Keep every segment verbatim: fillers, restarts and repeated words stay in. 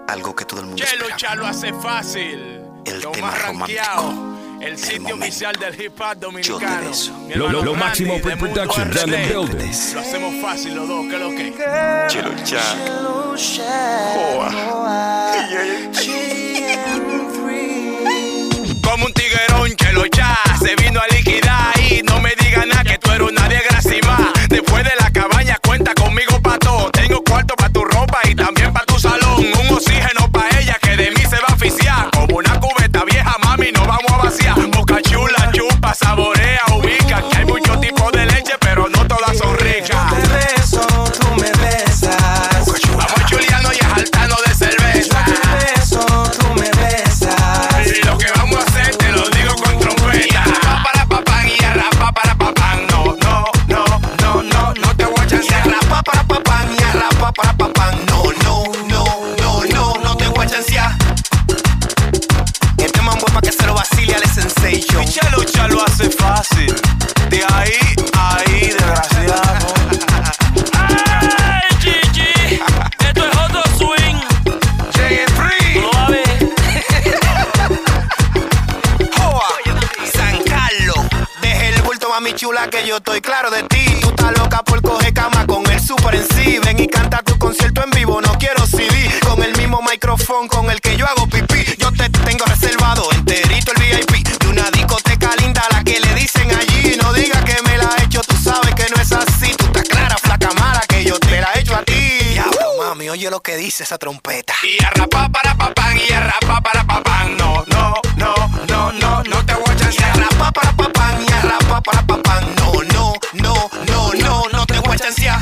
algo que todo el mundo Chelo espera. Chalo hace fácil. El lo tema más rankeado. romántico. El sitio momento. oficial del hip hop dominicano. Yo te beso. Mi Lo, hermano lo, lo Randy, máximo de Mundo pre-production R D. done the building. Lo hacemos fácil los dos, ¿qué es lo que? Chelo Chalo. Como un tiguerón, Chelo Cha se vino a liquidar y no me diga nada que tú eres una desgraciada. Después de la cabaña cuenta conmigo pa' todo. Tengo cuarto pa' tu ropa y también pa' tu salón. Un oxígeno pa' ella que de mí se va a asfixiar. Como una cubeta vieja, mami, nos vamos a vaciar. Boca chula, chupa, saborea, ubica. Que hay muchos tipos de leche, pero no todas son ricas. Yo te beso, tú me besas. Vamos chuleando y ajaltando de cerveza. Yo te beso, tú me besas. Y lo que vamos a hacer te lo digo con trompeta. Pa para papán y arrapa para papán. No, no, no, no, no, no te voy a chancear. Arrapa para papán y arrapa para papán. No, no, no, no, no, no te voy a chancear. Este mambo es pa' que se lo vacile al Sensation. Y Chelo Chalo hace fácil. De ahí, ahí, desgraciado. ¡Ay, Gigi! Esto es otro swing. J tres. Lo va a ver. Joa, San Carlos, deje el bulto, mami chula, que yo estoy claro de ti. Tú estás loca por coger cama con el super en sí. Ven y canta tu concierto en vivo, no quiero C D. Con el mismo micrófono con el que yo hago pipí. Yo te tengo reservado enterito el V I P de una discoteca linda, la que le dicen allí. No digas que me la he hecho, tú sabes que no es así. Tú estás clara, flaca mala, que yo te la he hecho a ti. Diablo, mami, oye lo que dice esa trompeta. Y arrapa para papán y arrapa para papán. No, no, no, no, no, no te voy a Y chancear. arrapa para papán, y arrapa para papán. No, no, no, no, no, no te voy a chancear.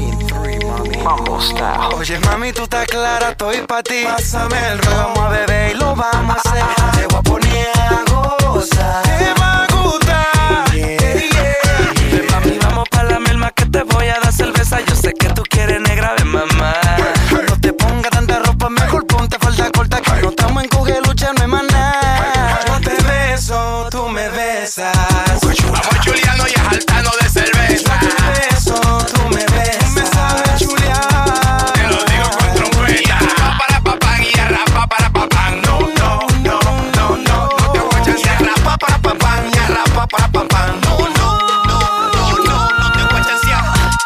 Oye, mami, tú estás clara, estoy pa' ti. Pásame el rollo, vamos a beber y lo vamos a hacer. Te voy a poner a gozar. Te va a gustar. Yeah, yeah. Ven, mami, vamos pa' la merma que te voy a dar cerveza. Yo sé que tú quieres negra, ven, mamá. No te pongas tanta ropa, mejor ponte falda corta, que no estamos en coger lucha, no es más nada. Yo te beso, tú me besas. Vamos chuleando y ajaltando de cerveza. Yo te beso, tú me besas. Me sabes chulear. Te lo digo con trompeta. Arrapa para papán y arrapa para papán. No, no, no, no, no, no te voy a chancear. Arrapa para papán y arrapa para papán. No, no, no, no, no, no te voy a chancear.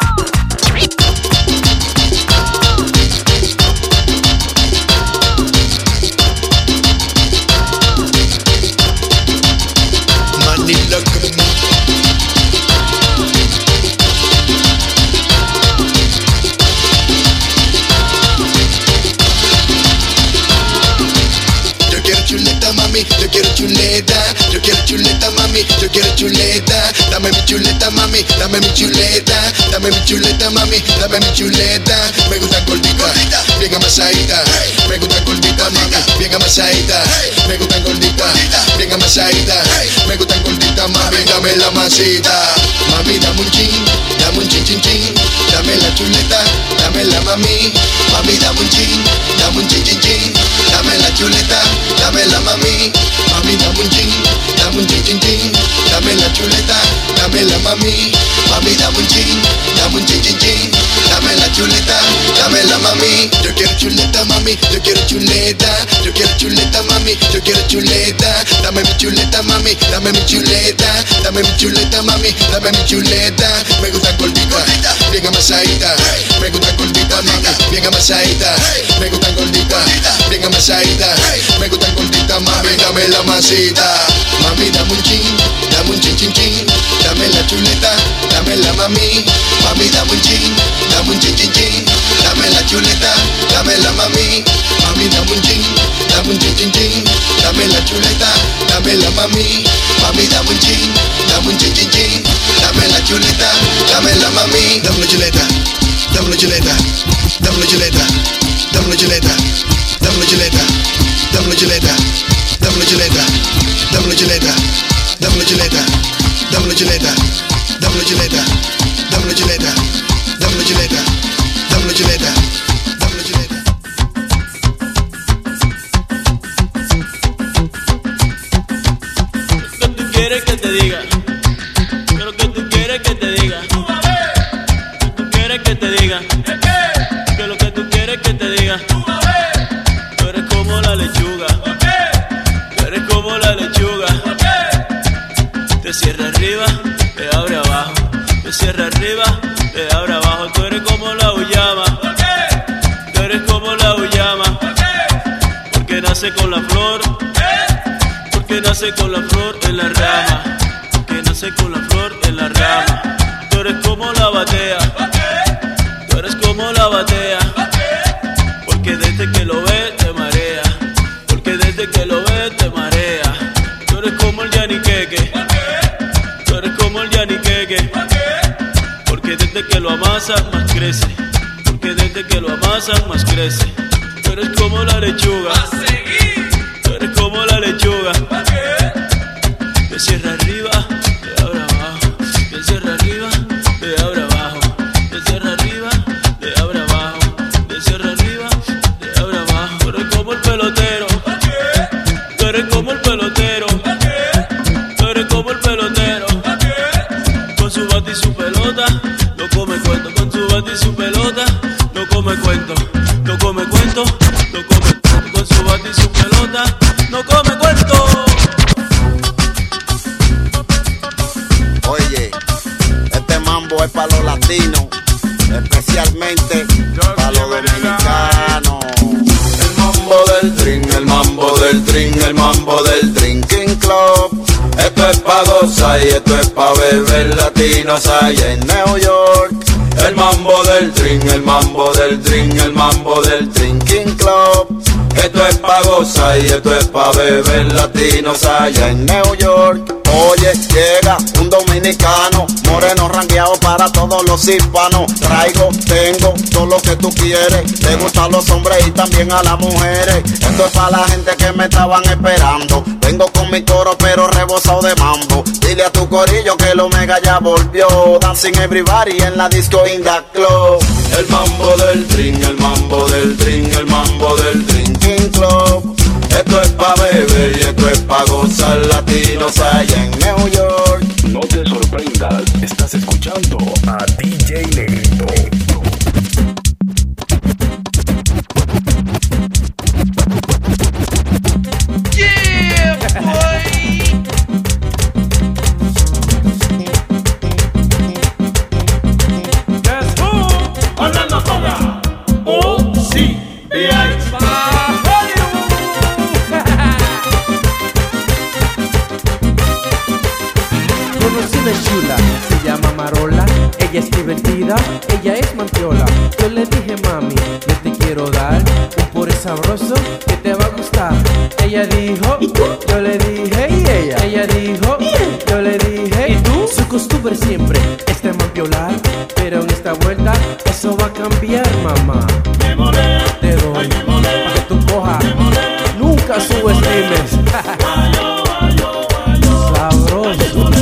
Manila como Yo quiero chuleta, mami, yo quiero chuleta. Yo quiero chuleta, mami, yo quiero chuleta. Dame mi chuleta, mami, dame mi chuleta. Dame mi chuleta, mami, dame mi chuleta. Me gusta gordita, bien amasadita. Me gusta gordita, mami, bien amasadita. Me gusta gordita, bien amasadita. Me gusta gordita, mami, dame la masita. Mami, dame un chin, dame un chin, chin, chin. Dame la chuleta, dame la mami. Mami, dame un chin, dame un chin, chin, chin. Dame la chuleta, dame la mami. Mami, dame un chin, dame un chin, chin, chin. Dame la chuleta, dame la mami. Mami, dame un chin, dame un chin, chin, chin. Dame la chuleta, dame la mami. Yo quiero chuleta, mami, yo quiero chuleta. Yo quiero chuleta, mami, yo quiero chuleta. Dame mi chuleta, mami, dame mi chuleta. Dame mi chuleta, mami, dame mi chuleta. Me gusta gordita, bien amasadita. Me gusta gordita, mami, bien amasadita. Me gusta gordita, bien amasadita. Me gusta gordita, mami, dame la masita. Mami, dame un chin, dame un chin, chin, chin. Dame la chuleta, dame la mami. Mami, dame un chin, dame un chin, chin, chin. Dame la chuleta, dame la mami. Mami, dame un chin, dame un chin, chin, chin. Dame la chuleta, dame la mami. Mami, dame un chin, dame un chin, chin, chin. Dame la chuleta, dame la mami. Dame la chuleta, dame la chuleta. Dame la chuleta, dame la chuleta. Dame la chuleta, dame la chuleta. Dame la chuleta, dame la chuleta. Dame la chuleta, dame la chuleta. Dame la chuleta, dame la chuleta. Dame la chuleta, dame la chuleta. Dame la chuleta. ¿Qué tú quieres que te diga? ¿Qué es lo que tú quieres que te diga? ¿Qué tú quieres que te diga? ¿Qué es lo que tú quieres que te diga? de Sierra Arriba, de ahora abajo. Tú eres como la uyama, tú eres como la uyama, porque nace con la flor, porque nace con la flor en la rama, porque nace con la flor en la rama. Tú eres como la batea, tú eres como la batea, porque desde que lo ves te marea, porque desde que lo ves te marea. Tú eres como el yaniqueque, tú eres como el yaniqueque, porque desde que lo amasan más crece, porque desde que lo amasan más crece. Tú eres como la lechuga, tú eres como la lechuga, de Sierra Arriba, de ahora abajo, de Sierra Arriba, de ahora abajo, de Sierra Arriba, de ahora abajo, de Sierra Arriba, de ahora abajo. Tú eres como el pelotero, tú eres como el pelotero, tú eres como el pelotero, con su bate y su pelota, no come cuento, con su bate y su pelota, no come cuento, no come cuento, no come cuento, con su bate y su pelota, no come cuento. Oye, este mambo es para los latinos, especialmente para los dominicanos. El mambo del drink, el mambo del drink, el mambo del Drinking Club. Esto es pa' gozar y esto es pa' beber latinos allá en New York. El mambo del drink, el mambo del drink, el mambo del Drinking Club. Esto es pa' gozar y esto es pa' beber latinos allá en New York. Oye, llega un dominicano, moreno rangueado para todos los hispanos. Traigo, tengo todo lo que tú quieres. Te gustan los hombres y también a las mujeres. Esto es para la gente que me estaban esperando. Vengo con mi coro pero rebosado de mambo. Dile a tu corillo que el Omega ya volvió. Dancing everybody en la disco in the club. El mambo del drink, el mambo del drink, el mambo del Drinking Club. Esto es pa' beber y esto es pa' gozar latinos allá en New York. No te sorprendas, estás escuchando a D J Negrito. Yeah, boy. Guess who? Orlando Soga. Oh, sí, B I Conocí una chula, se llama Marola. Ella es divertida, ella es mantiola. Yo le dije, mami, yo te quiero dar un puré sabroso que te va a gustar. Ella dijo, ¿y tú? Yo le dije, ¿y ella? Ella dijo, bien. Yo le dije, ¿y tú? Su costumbre siempre es de mantiolar, pero en esta vuelta eso va a cambiar, mamá. Me molea, Te doy, ay, me molea, para que tú cojas. me molea. Nunca subestimes. Ayo, ayo, ayo. Sabroso.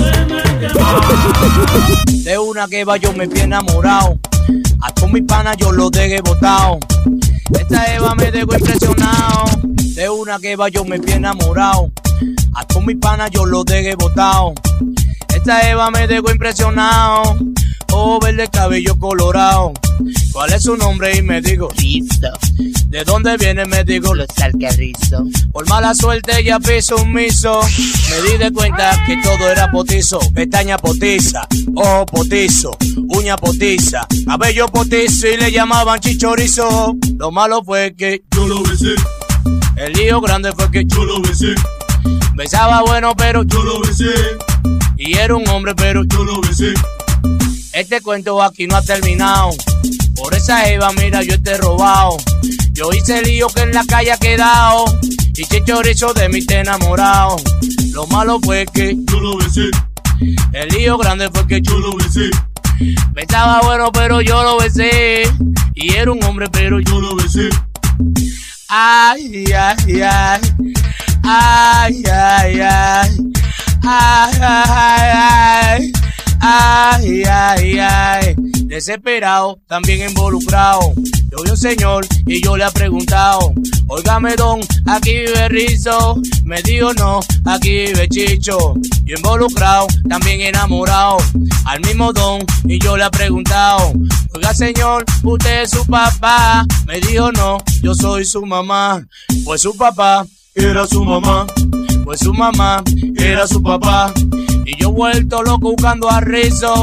De una que va yo me fui enamorado, a todos mis panas yo los dejé botado. Esta Eva me dejó impresionado. De una que va yo me fui enamorado, a todos mis panas yo los dejé botado. Esta Eva me dejó impresionado. Oh, verde cabello colorado. ¿Cuál es su nombre? Y me dijo Rizo. ¿De dónde viene? Me dijo Los Alcarrizos. Por mala suerte ella piso un miso. Me di de cuenta que todo era potizo. Pestaña potiza, ojo potizo, uña potiza, cabello potizo y le llamaban chichorizo. Lo malo fue que yo lo besé. El lío grande fue que yo lo besé. Besaba bueno pero yo lo besé. Y era un hombre pero yo lo besé. Este cuento aquí no ha terminado. Por esa Eva, mira, yo te he robado. Yo hice el lío que en la calle ha quedado. Y chichorizo de mí te he enamorado. Lo malo fue que yo lo besé. El lío grande fue que yo lo besé. Besaba bueno, pero yo lo besé. Y era un hombre, pero yo lo besé. Ay, ay, ay. Ay, ay, ay. Ay, ay, ay. Ay, ay, ay. Desesperado, también involucrado. Yo vi un señor y yo le he preguntado, óigame don, aquí vive Rizo. Me dijo no, aquí vive Chicho. Yo involucrado, también enamorado al mismo don y yo le he preguntado, oiga señor, usted es su papá. Me dijo no, yo soy su mamá. Pues su papá era su mamá, pues su mamá era su papá. Y yo vuelto loco buscando a Rizo.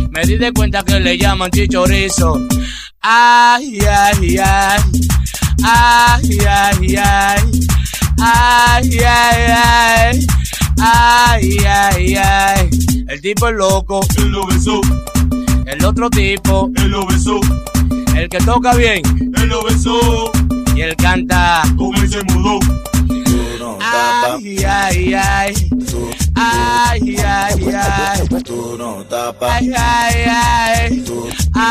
Me di de cuenta que le llaman chichorizo. Ay, ay, ay. Ay, ay, ay. Ay, ay, ay. Ay, ay, ay. El tipo es loco. Él lo besó. El otro tipo. Él lo besó. El que toca bien. Él lo besó. Y él canta. Con él se mudó. Ay, ay, ay. Tú, ay, ay, ay. Tú no tapas. Ay, ay, ay. Tú,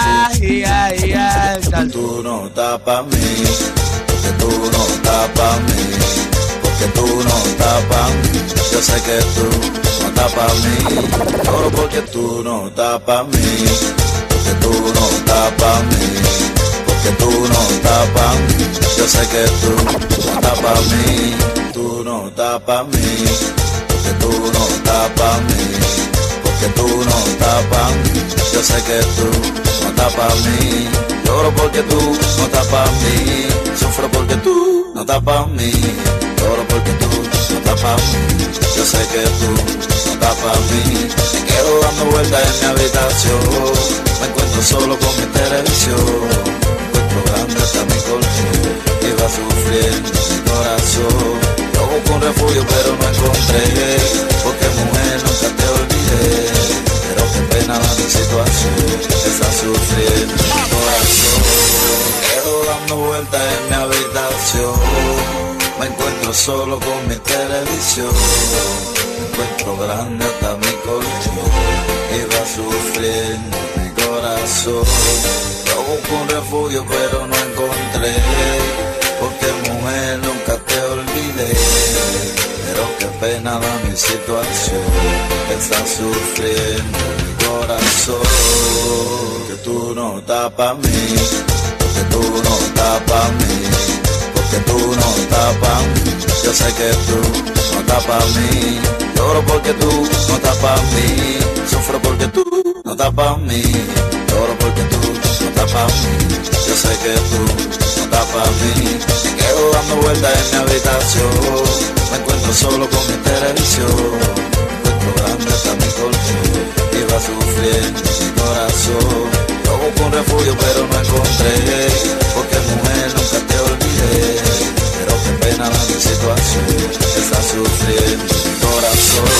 ay, ay, ay. Tú no tapas mí. Porque tú no tapas mí. Porque tú no tapas mí. Yo sé que tú no tapas mí. Solo porque tú no tapas mí. Porque tú no tapas mí. Porque tú no tapas mí. Yo sé que tú no tapas mí. Tú no tapas mí. Porque tú no tapas mí. Porque tú no tapas mí. Yo sé que tú no tapas mí. Lloro porque tú no tapas mí. Sufro porque tú no tapas mí. Lloro porque tú no tapas mí. Yo sé que tú no tapas mí. Me quedo dando vueltas en mi habitación. Me encuentro solo con mi televisión. Me encuentro grande hasta mi colchón. Y va sufriendo mi corazón. Yo busco un refugio pero no encontré. Porque mujer nunca te olvidé. Pero qué pena la mi situación. Está sufriendo mi corazón. Me quedo dando vueltas en mi habitación. Me encuentro solo con mi televisión. Me encuentro grande hasta mi colchón. Y va sufriendo mi corazón. Yo busco un refugio pero no encontré. Porque mujer nunca te olvidé. Pero qué pena da mi situación. Está sufriendo mi corazón. Que tú no tapas mí. Porque tú no tapas mí. Porque tú no tapas mí. Yo sé que tú no tapas mí. Lloro porque tú no tapas mí. Sufro porque tú no tapas mí. Lloro porque tú no tapas mí. Yo sé que tú no tapas mí. Me quedo dando vueltas en mi habitación. Me encuentro solo con mi televisión. Me encuentro grande hasta mi colchón. Y va sufriendo mi corazón. Yo busco un refugio pero no encontré. Porque mujer nunca te olvidé. Pero qué pena la mi situación. Está sufriendo mi corazón.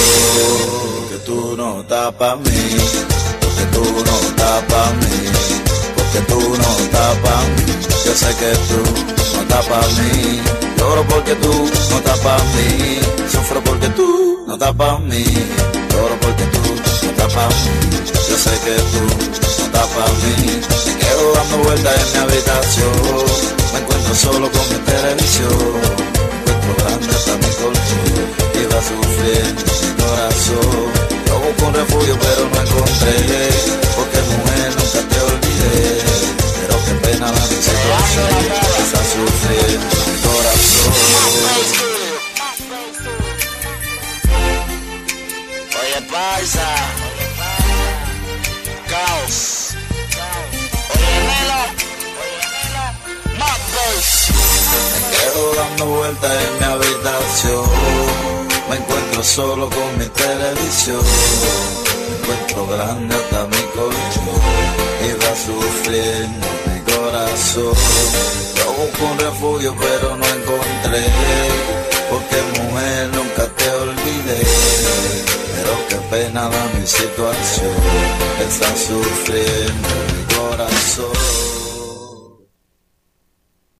Que tú no tapas mí. Porque tú no tapas mí. Porque tú no tapas mí. Yo sé que tú no tapas mí. Lloro porque tú no tapas mí. Sufro porque tú no tapas mí. Lloro porque tú no tapas mí. Yo sé que tú no tapas mí. Me quedo dando vueltas en mi habitación. Me encuentro solo con mi televisión. Me encuentro grande hasta mi colchón. Y va sufriendo mi corazón. Yo busco un refugio pero no encontré. Porque mujer nunca te olvidé. Pero qué pena la mi situación. Está sufriendo mi corazón. Oye, paisa. Caos. Oye, Melo. Más bass. Me quedo dando vueltas en mi habitación. Me encuentro solo con mi televisión. Me encuentro grande hasta mi colchón. Y va sufriendo mi corazón. Yo busco un refugio pero no encontré. Porque mujer nunca te olvidé. Pero qué pena da mi situación. Está sufriendo